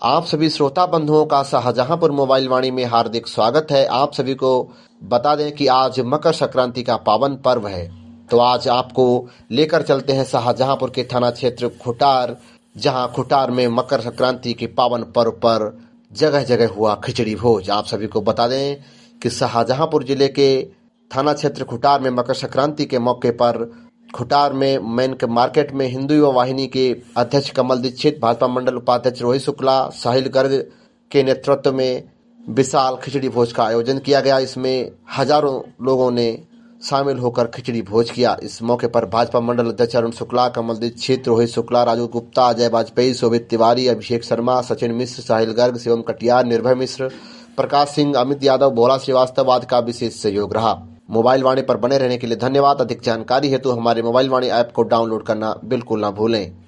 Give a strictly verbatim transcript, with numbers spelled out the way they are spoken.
आप सभी श्रोता बंधुओं का शाहजहांपुर मोबाइल वाणी में हार्दिक स्वागत है। आप सभी को बता दें कि आज मकर संक्रांति का पावन पर्व है, तो आज आपको लेकर चलते हैं शाहजहांपुर के थाना क्षेत्र खुटार, जहां खुटार में मकर संक्रांति के पावन पर्व पर जगह जगह हुआ खिचड़ी भोज। आप सभी को बता दें कि शाहजहांपुर जिले के थाना क्षेत्र खुटार में मकर संक्रांति के मौके पर खुटार में मेन के मार्केट में हिंदू युवा वाहिनी के अध्यक्ष कमल दीक्षित, भाजपा मंडल उपाध्यक्ष रोहित शुक्ला, साहिल गर्ग के नेतृत्व में विशाल खिचड़ी भोज का आयोजन किया गया। इसमें हजारों लोगों ने शामिल होकर खिचड़ी भोज किया। इस मौके पर भाजपा मंडल अध्यक्ष अरुण शुक्ला, कमल दीक्षित, रोहित शुक्ला, राजू गुप्ता, अजय वाजपेयी, शोभित तिवारी, अभिषेक शर्मा, सचिन मिश्र, साहिल गर्ग, शिवम कटियार, निर्भय मिश्र, प्रकाश सिंह, अमित यादव, भोला श्रीवास्तव आदि का विशेष सहयोग रहा। मोबाइल वाणी पर बने रहने के लिए धन्यवाद। अधिक जानकारी हेतु हमारे मोबाइल वाणी ऐप को डाउनलोड करना बिल्कुल ना भूलें।